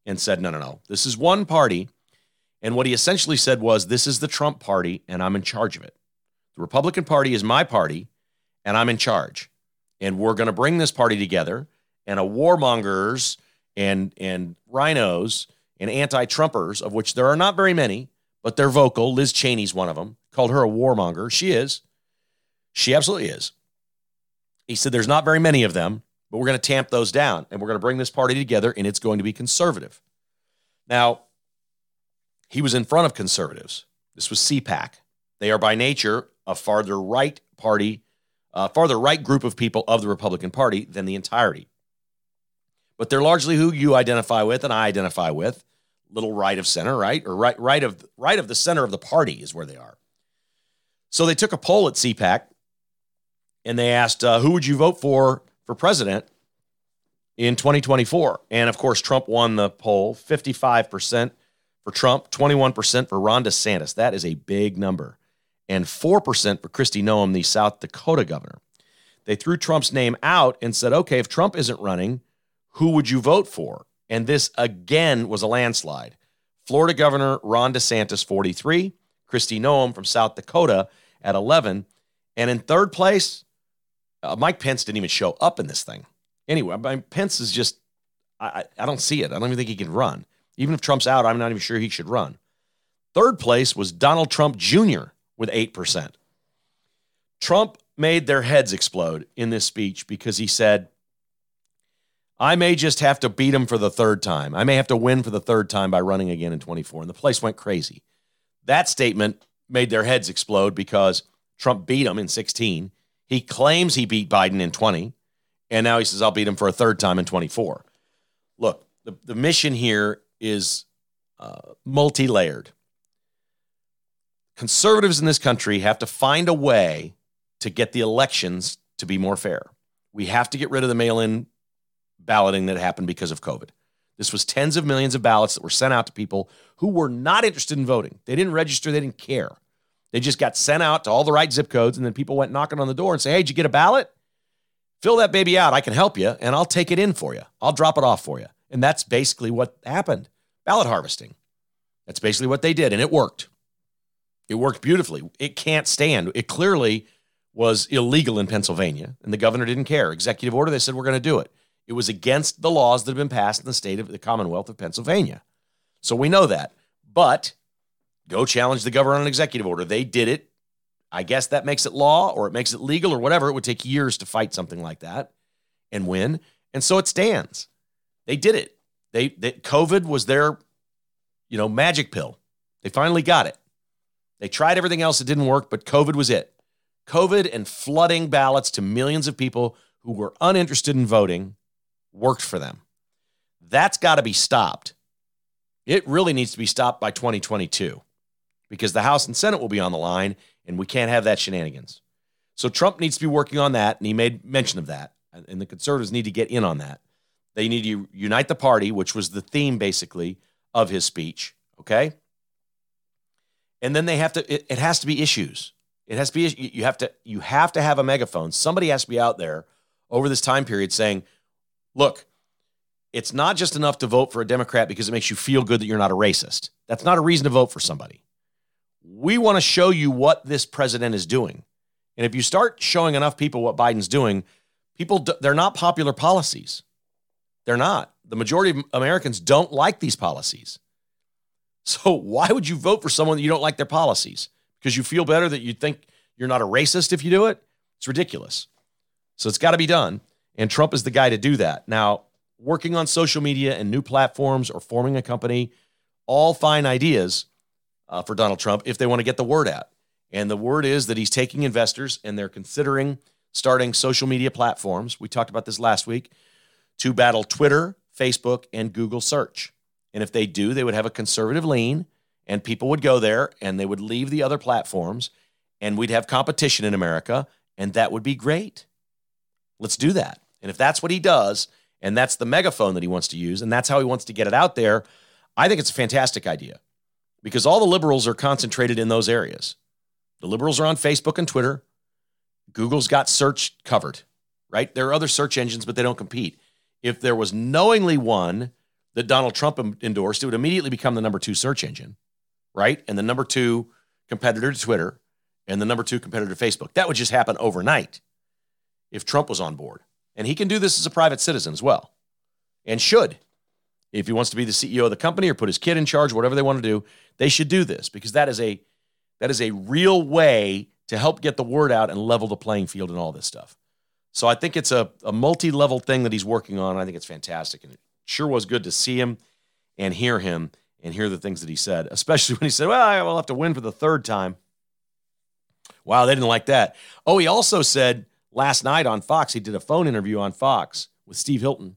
and said, no, no, no, this is one party. And what he essentially said was, this is the Trump party, and I'm in charge of it. The Republican Party is my party, and I'm in charge. And we're going to bring this party together, and a warmongers and, and rhinos and anti-Trumpers, of which there are not very many, but they're vocal. Liz Cheney's one of them. Called her a warmonger. She is. She absolutely is. He said there's not very many of them, but we're going to tamp those down, and we're going to bring this party together, and it's going to be conservative. Now, he was in front of conservatives. This was C PAC. They are by nature a farther right party, a farther right group of people of the Republican Party than the entirety. But they're largely who you identify with and I identify with, little right of center, right? Or right, right of right of the center of the party is where they are. So they took a poll at C PAC, and they asked, uh, who would you vote for for president in twenty twenty-four? And, of course, Trump won the poll, fifty-five percent for Trump, twenty-one percent for Ron DeSantis. That is a big number. And four percent for Kristi Noem, the South Dakota governor. They threw Trump's name out and said, okay, if Trump isn't running, who would you vote for? And this, again, was a landslide. Florida Governor Ron DeSantis, forty-three. Kristi Noem from South Dakota at eleven. And in third place, uh, Mike Pence didn't even show up in this thing. Anyway, I mean, Pence is just, I, I don't see it. I don't even think he can run. Even if Trump's out, I'm not even sure he should run. Third place was Donald Trump Junior with eight percent. Trump made their heads explode in this speech because he said, I may just have to beat him for the third time. I may have to win for the third time by running again in twenty-four. And the place went crazy. That statement made their heads explode because Trump beat him in sixteen. He claims he beat Biden in twenty. And now he says, I'll beat him for a third time in twenty-four. Look, the, the mission here is uh, multi-layered. Conservatives in this country have to find a way to get the elections to be more fair. We have to get rid of the mail-in balloting that happened because of COVID. This was tens of millions of ballots that were sent out to people who were not interested in voting. They didn't register. They didn't care. They just got sent out to all the right zip codes, and then people went knocking on the door and say, hey, did you get a ballot? Fill that baby out. I can help you, and I'll take it in for you. I'll drop it off for you. And that's basically what happened. Ballot harvesting. That's basically what they did, and it worked. It worked beautifully. It can't stand. It clearly was illegal in Pennsylvania, and the governor didn't care. Executive order, they said, we're going to do it. It was against the laws that have been passed in the state of the Commonwealth of Pennsylvania. So we know that. But go challenge the governor on an executive order. They did it. I guess that makes it law or it makes it legal or whatever. It would take years to fight something like that and win. And so it stands. They did it. They, they COVID was their, you know, magic pill. They finally got it. They tried everything else. It didn't work, but COVID was it. COVID and flooding ballots to millions of people who were uninterested in voting worked for them. That's got to be stopped. It really needs to be stopped by twenty twenty-two because the House and Senate will be on the line and we can't have that shenanigans. So Trump needs to be working on that, and he made mention of that, and the conservatives need to get in on that. They need to unite the party, which was the theme, basically, of his speech, okay? And then they have to, it, it has to be issues. It has to be, you have to, you have to have a megaphone. Somebody has to be out there over this time period saying, look, it's not just enough to vote for a Democrat because it makes you feel good that you're not a racist. That's not a reason to vote for somebody. We want to show you what this president is doing. And if you start showing enough people what Biden's doing, people, they're not popular policies. They're not. The majority of Americans don't like these policies. So why would you vote for someone that you don't like their policies? Because you feel better that you think you're not a racist if you do it? It's ridiculous. So it's got to be done. And Trump is the guy to do that. Now, working on social media and new platforms or forming a company, all fine ideas uh, for Donald Trump if they want to get the word out. And the word is that he's taking investors and they're considering starting social media platforms. We talked about this last week to battle Twitter, Facebook, and Google search. And if they do, they would have a conservative lean and people would go there and they would leave the other platforms and we'd have competition in America and that would be great. Let's do that. And if that's what he does and that's the megaphone that he wants to use and that's how he wants to get it out there, I think it's a fantastic idea because all the liberals are concentrated in those areas. The liberals are on Facebook and Twitter. Google's got search covered, right? There are other search engines, but they don't compete. If there was knowingly one that Donald Trump endorsed, it would immediately become the number two search engine, right? And the number two competitor to Twitter and the number two competitor to Facebook. That would just happen overnight if Trump was on board. And he can do this as a private citizen as well, and should. If he wants to be the C E O of the company or put his kid in charge, whatever they want to do, they should do this, because that is a that is a real way to help get the word out and level the playing field and all this stuff. So I think it's a, a multi-level thing that he's working on. I think it's fantastic. And it sure was good to see him and hear him and hear the things that he said, especially when he said, well, I will have to win for the third time. Wow, they didn't like that. Oh, he also said last night on Fox, he did a phone interview on Fox with Steve Hilton.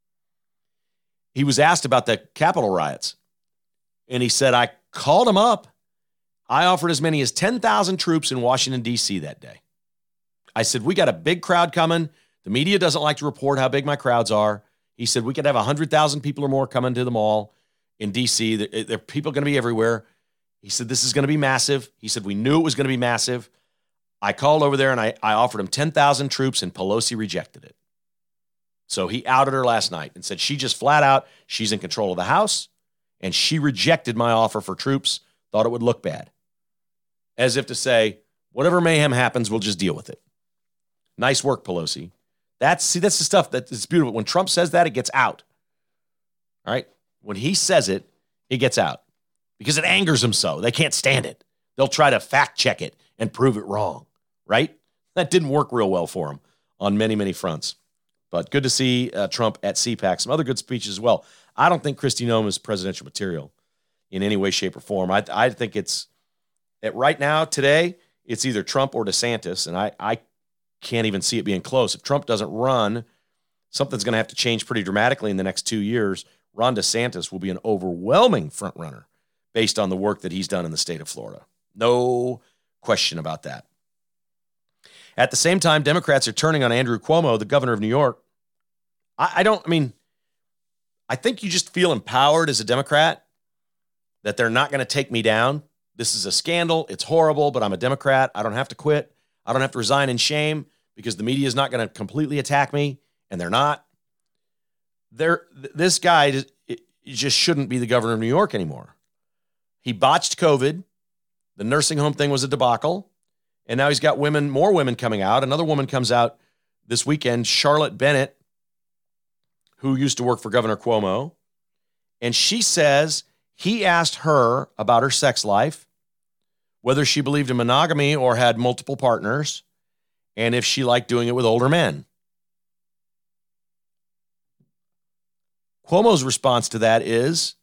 He was asked about the Capitol riots, and he said, I called him up. I offered as many as ten thousand troops in Washington, D C that day. I said, we got a big crowd coming. The media doesn't like to report how big my crowds are. He said, we could have one hundred thousand people or more coming to the mall in D C. There, there are people going to be everywhere. He said, this is going to be massive. He said, we knew it was going to be massive. I called over there and I, I offered him ten thousand troops, and Pelosi rejected it. So he outed her last night and said she just flat out, she's in control of the House, and she rejected my offer for troops, thought it would look bad. As if to say, whatever mayhem happens, we'll just deal with it. Nice work, Pelosi. That's, see, that's the stuff that is beautiful. When Trump says that, it gets out. All right? When he says it, it gets out. Because it angers them so. They can't stand it. They'll try to fact check it and prove it wrong. Right? That didn't work real well for him on many, many fronts. But good to see uh, Trump at C PAC. Some other good speeches as well. I don't think Kristi Noem is presidential material in any way, shape, or form. I, I think it's, at right now, today, it's either Trump or DeSantis, and I, I can't even see it being close. If Trump doesn't run, something's going to have to change pretty dramatically in the next two years. Ron DeSantis will be an overwhelming frontrunner based on the work that he's done in the state of Florida. No question about that. At the same time, Democrats are turning on Andrew Cuomo, the governor of New York. I, I don't, I mean, I think you just feel empowered as a Democrat that they're not going to take me down. This is a scandal. It's horrible, but I'm a Democrat. I don't have to quit. I don't have to resign in shame because the media is not going to completely attack me, and they're not. They're, this guy just shouldn't be the governor of New York anymore. He botched COVID. The nursing home thing was a debacle. And now he's got women, more women coming out. Another woman comes out this weekend, Charlotte Bennett, who used to work for Governor Cuomo. And she says he asked her about her sex life, whether she believed in monogamy or had multiple partners, and if she liked doing it with older men. Cuomo's response to that is,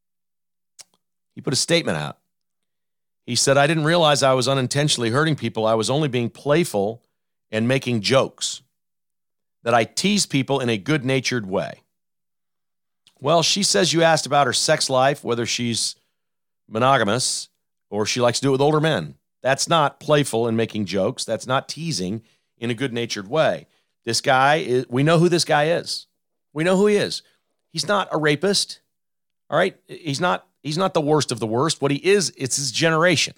he put a statement out. He said, I didn't realize I was unintentionally hurting people. I was only being playful and making jokes. That I tease people in a good-natured way. Well, she says you asked about her sex life, whether she's monogamous or she likes to do it with older men. That's not playful and making jokes. That's not teasing in a good-natured way. This guy, is, we know who this guy is. We know who he is. He's not a rapist, all right? He's not, he's not the worst of the worst. What he is, it's his generation.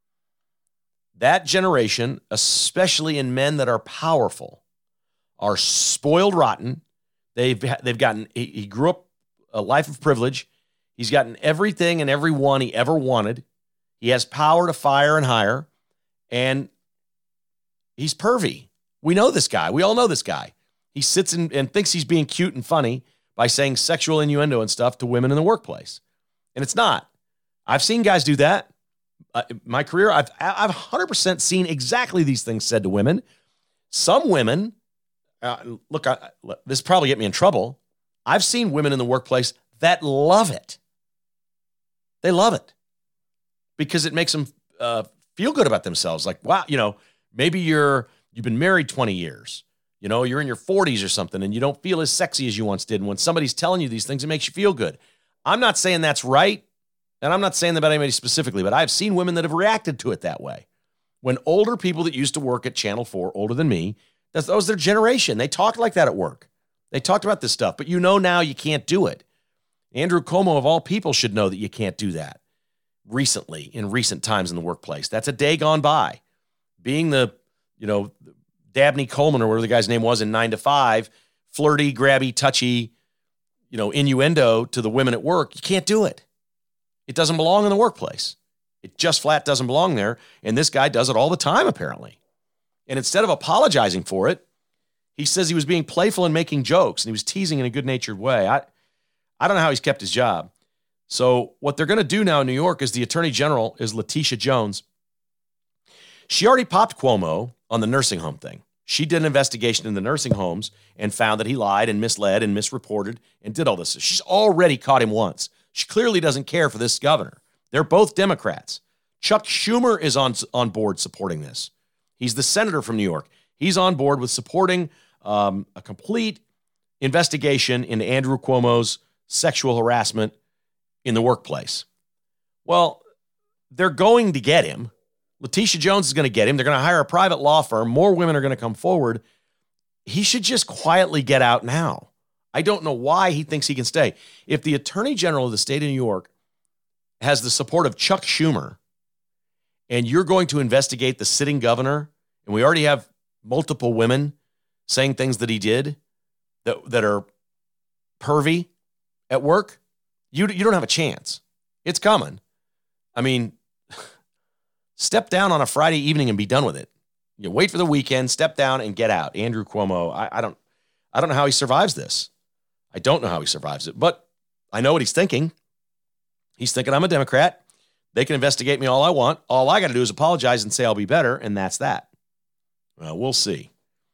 That generation, especially in men that are powerful, are spoiled rotten. They've, they've gotten, he, he grew up a life of privilege. He's gotten everything and everyone he ever wanted. He has power to fire and hire, and he's pervy. We know this guy. We all know this guy. He sits in, and thinks he's being cute and funny by saying sexual innuendo and stuff to women in the workplace. And it's not. I've seen guys do that. Uh, my career, I've, I've one hundred percent seen exactly these things said to women. Some women, uh, look, I, this probably get me in trouble. I've seen women in the workplace that love it. They love it because it makes them uh, feel good about themselves. Like, wow, you know, maybe you're, you've been married twenty years. You know, you're in your forties or something and you don't feel as sexy as you once did. And when somebody's telling you these things, it makes you feel good. I'm not saying that's right. And I'm not saying that about anybody specifically, but I've seen women that have reacted to it that way. When older people that used to work at Channel four, older than me, that's, that was their generation. They talked like that at work. They talked about this stuff, but you know now you can't do it. Andrew Cuomo, of all people, should know that you can't do that recently, in recent times in the workplace. That's a day gone by. Being the, you know, Dabney Coleman or whatever the guy's name was in nine to five, flirty, grabby, touchy, you know, innuendo to the women at work. You can't do it. It doesn't belong in the workplace. It just flat doesn't belong there. And this guy does it all the time, apparently. And instead of apologizing for it, he says he was being playful and making jokes, and he was teasing in a good-natured way. I, I don't know how he's kept his job. So what they're going to do now in New York is the Attorney General is Letitia Jones. She already popped Cuomo on the nursing home thing. She did an investigation in the nursing homes and found that he lied and misled and misreported and did all this. She's already caught him once. She clearly doesn't care for this governor. They're both Democrats. Chuck Schumer is on, on board supporting this. He's the senator from New York. He's on board with supporting um, a complete investigation into Andrew Cuomo's sexual harassment in the workplace. Well, they're going to get him. Letitia Jones is going to get him. They're going to hire a private law firm. More women are going to come forward. He should just quietly get out now. I don't know why he thinks he can stay. If the Attorney General of the state of New York has the support of Chuck Schumer, and you're going to investigate the sitting governor, and we already have multiple women saying things that he did that, that are pervy at work, you, you don't have a chance. It's coming. I mean, step down on a Friday evening and be done with it. You wait for the weekend, step down and get out. Andrew Cuomo, I, I don't I don't know how he survives this. I don't know how he survives it, but I know what he's thinking. He's thinking, I'm a Democrat. They can investigate me all I want. All I got to do is apologize and say I'll be better, and that's that. Well, we'll see.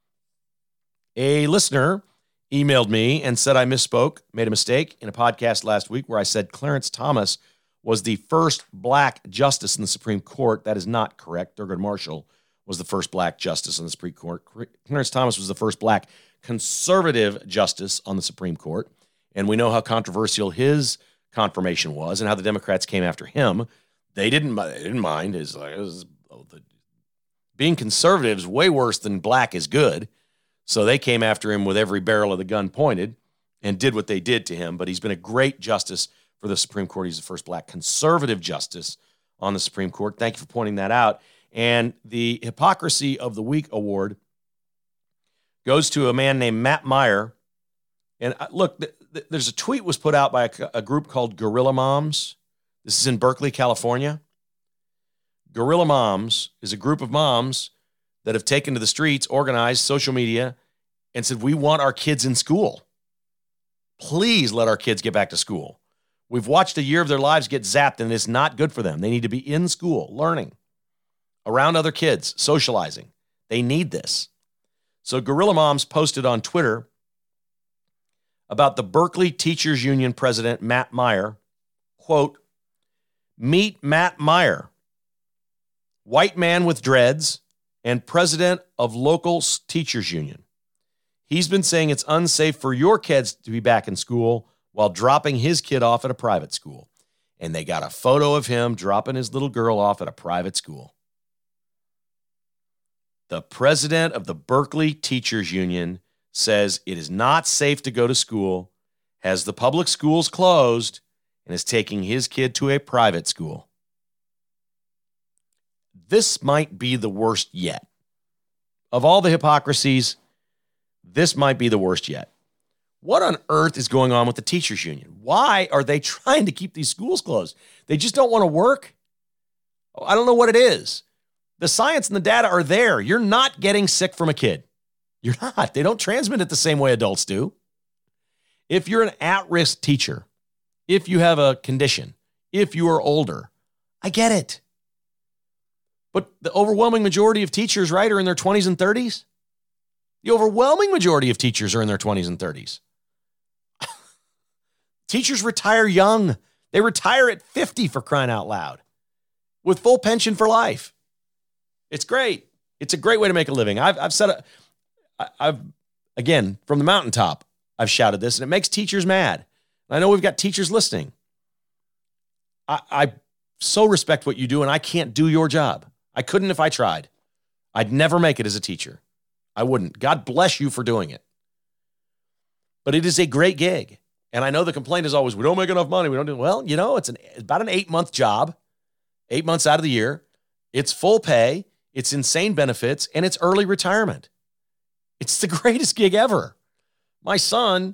A listener emailed me and said I misspoke, made a mistake in a podcast last week where I said Clarence Thomas was the first black justice in the Supreme Court. That is not correct. Thurgood Marshall was the first black justice on the Supreme Court. Clarence Thomas was the first black conservative justice on the Supreme Court. And we know how controversial his confirmation was and how the Democrats came after him. They didn't, they didn't mind. His, his, oh, the, being conservative is way worse than black is good. So they came after him with every barrel of the gun pointed and did what they did to him. But he's been a great justice for the Supreme Court. He's the first black conservative justice on the Supreme Court. Thank you for pointing that out. And the Hypocrisy of the Week award goes to a man named Matt Meyer. And look, th- th- there's a tweet was put out by a, a group called Gorilla Moms. This is in Berkeley, California. Gorilla Moms is a group of moms that have taken to the streets, organized social media, and said, we want our kids in school. Please let our kids get back to school. We've watched a year of their lives get zapped, and it's not good for them. They need to be in school, learning, around other kids, socializing. They need this. So Gorilla Moms posted on Twitter about the Berkeley Teachers Union president, Matt Meyer. Quote, meet Matt Meyer, white man with dreads and president of local teachers union. He's been saying it's unsafe for your kids to be back in school while dropping his kid off at a private school. And they got a photo of him dropping his little girl off at a private school. The president of the Berkeley Teachers Union says it is not safe to go to school, has the public schools closed, and is taking his kid to a private school. This might be the worst yet. Of all the hypocrisies, this might be the worst yet. What on earth is going on with the teachers union? Why are they trying to keep these schools closed? They just don't want to work? I don't know what it is. The science and the data are there. You're not getting sick from a kid. You're not. They don't transmit it the same way adults do. If you're an at-risk teacher, if you have a condition, if you are older, I get it. But the overwhelming majority of teachers, right, are in their twenties and thirties. The overwhelming majority of teachers are in their twenties and thirties. Teachers retire young. They retire at fifty, for crying out loud, with full pension for life. It's great. It's a great way to make a living. I've, I've said, a, I, I've, again, from the mountaintop, I've shouted this, and it makes teachers mad. I know we've got teachers listening. I, I so respect what you do, and I can't do your job. I couldn't if I tried. I'd never make it as a teacher. I wouldn't. God bless you for doing it. But it is a great gig. And I know the complaint is always, we don't make enough money. We don't do, well, you know, it's an about an eight month job, eight months out of the year. It's full pay. It's insane benefits, and it's early retirement. It's the greatest gig ever. My son,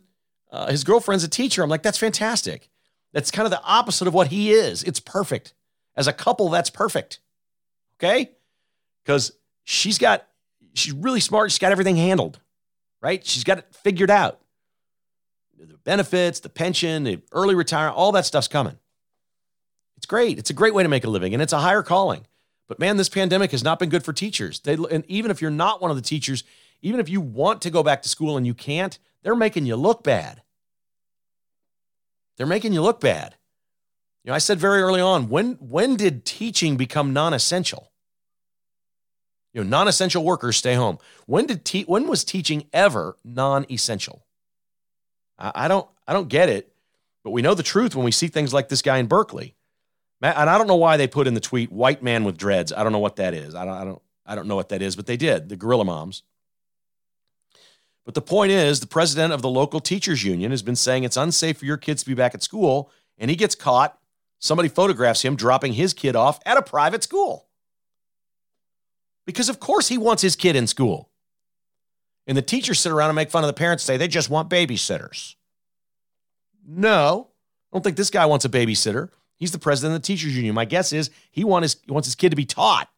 Uh, his girlfriend's a teacher. I'm like, that's fantastic. That's kind of the opposite of what he is. It's perfect. As a couple, that's perfect. Okay? Because she's got, she's really smart. She's got everything handled, right? She's got it figured out. The benefits, the pension, the early retirement, all that stuff's coming. It's great. It's a great way to make a living, and it's a higher calling. But man, this pandemic has not been good for teachers. They, and even if you're not one of the teachers, even if you want to go back to school and you can't, they're making you look bad. They're making you look bad. You know, I said very early on, when, when did teaching become non-essential? You know, non-essential workers stay home. When did te- when was teaching ever non-essential? I, I don't I don't get it, but we know the truth when we see things like this guy in Berkeley. And I don't know why they put in the tweet, white man with dreads. I don't know what that is. I don't, I don't, I don't know what that is, but they did, the Gorilla Moms. But the point is, the president of the local teachers union has been saying it's unsafe for your kids to be back at school, and he gets caught. Somebody photographs him dropping his kid off at a private school. Because of course he wants his kid in school. And the teachers sit around and make fun of the parents, say they just want babysitters. No, I don't think this guy wants a babysitter. He's the president of the teachers union. My guess is he, want his, he wants his kid to be taught.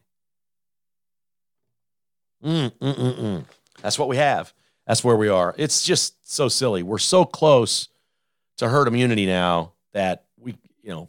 Mm, mm, mm, mm. That's what we have. That's where we are. It's just so silly. We're so close to herd immunity now that we, you know,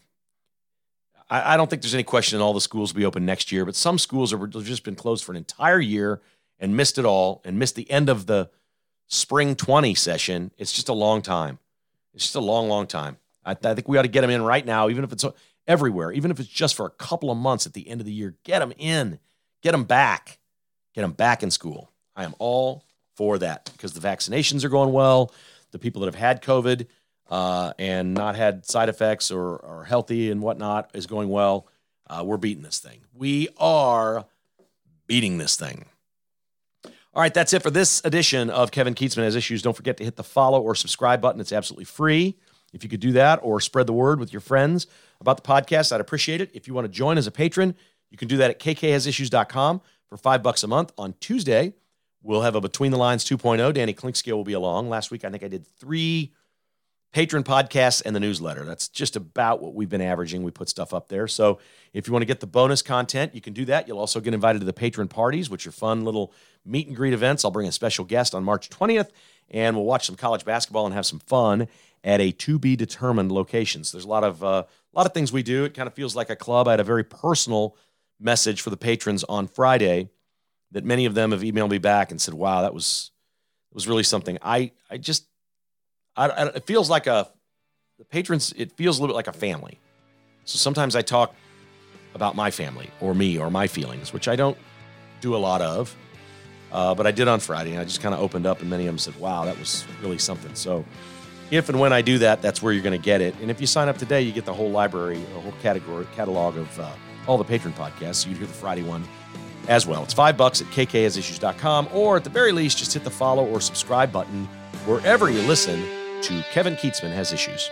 I, I don't think there's any question all the schools will be open next year, but some schools have just been closed for an entire year and missed it all and missed the end of the spring twenty session. It's just a long time. It's just a long, long time. I, I think we ought to get them in right now, even if it's everywhere, even if it's just for a couple of months at the end of the year. Get them in. Get them back. Get them back in school. I am all for that because the vaccinations are going well. The people that have had COVID uh, and not had side effects or are healthy and whatnot is going well. Uh, we're beating this thing. We are beating this thing. All right, that's it for this edition of Kevin Kietzman Has Issues. Don't forget to hit the follow or subscribe button. It's absolutely free. If you could do that or spread the word with your friends about the podcast, I'd appreciate it. If you want to join as a patron, you can do that at k k has issues dot com for five bucks a month. On Tuesday, we'll have a Between the Lines two point oh. Danny Klinkscale will be along. Last week, I think I did three patron podcasts and the newsletter. That's just about what we've been averaging. We put stuff up there. So if you want to get the bonus content, you can do that. You'll also get invited to the patron parties, which are fun little meet and greet events. I'll bring a special guest on March twentieth, and we'll watch some college basketball and have some fun at a to-be-determined locations. There's a lot of uh, a lot of things we do. It kind of feels like a club. I had a very personal message for the patrons on Friday that many of them have emailed me back and said, wow, that was it was really something. I I just, I, I, it feels like a, the patrons, it feels a little bit like a family. So sometimes I talk about my family or me or my feelings, which I don't do a lot of, uh, but I did on Friday, and I just kind of opened up, and many of them said, wow, that was really something. So if and when I do that, that's where you're going to get it. And if you sign up today, you get the whole library, a whole category catalog of uh, all the patron podcasts. So you hear the Friday one as well. It's five bucks at k k has issues dot com, or at the very least, just hit the follow or subscribe button wherever you listen to Kevin Kietzman Has Issues.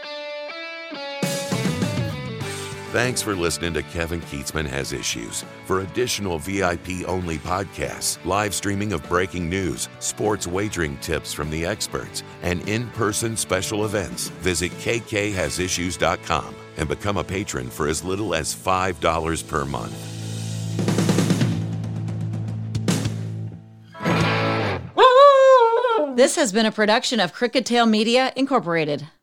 Thanks for listening to Kevin Kietzman Has Issues. For additional V I P-only podcasts, live streaming of breaking news, sports wagering tips from the experts, and in-person special events, visit k k has issues dot com and become a patron for as little as five dollars per month. This has been a production of Crooked Tail Media, Incorporated.